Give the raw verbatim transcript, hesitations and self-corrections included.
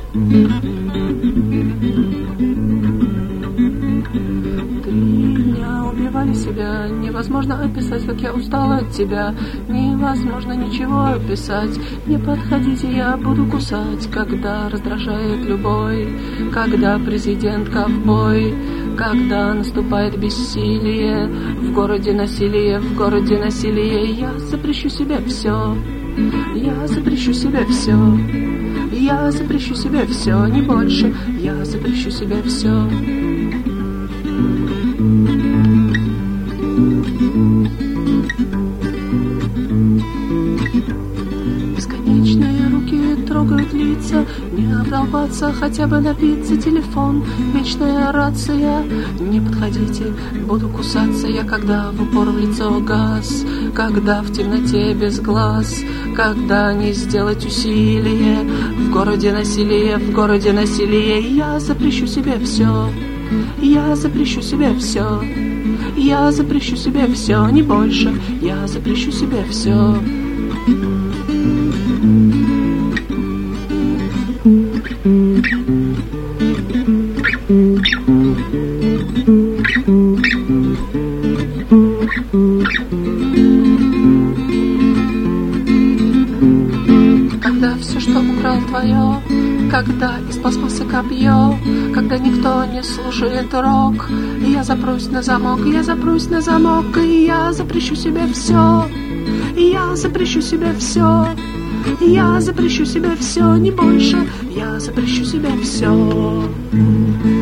Убивали себя, невозможно описать, как я устала от тебя. Невозможно ничего описать. Не подходите, я буду кусать, когда раздражает любой, когда президент ковбой, когда наступает бессилие, в городе насилие, в городе насилие. Я запрещу себе все, я запрещу себе все, я запрещу себе все, не больше, я запрещу себе все. Бесконечные руки трогают лица, не обдолбаться, хотя бы напиться. Телефон, вечная рация. Не подходите, буду кусаться я, когда в упор в лицо газ, когда в темноте без глаз, когда не сделать усилие, в городе насилие, в городе насилие. Я запрещу себе все, я запрещу себе все, я запрещу себе все, не больше, я запрещу себе все. Когда все, что украл, твое, когда из пластмассы копье, когда никто не слушает рок, я запрусь на замок, я запрусь на замок, и я запрещу себе все, я запрещу себе все, я запрещу себе все, не больше, я запрещу себе все.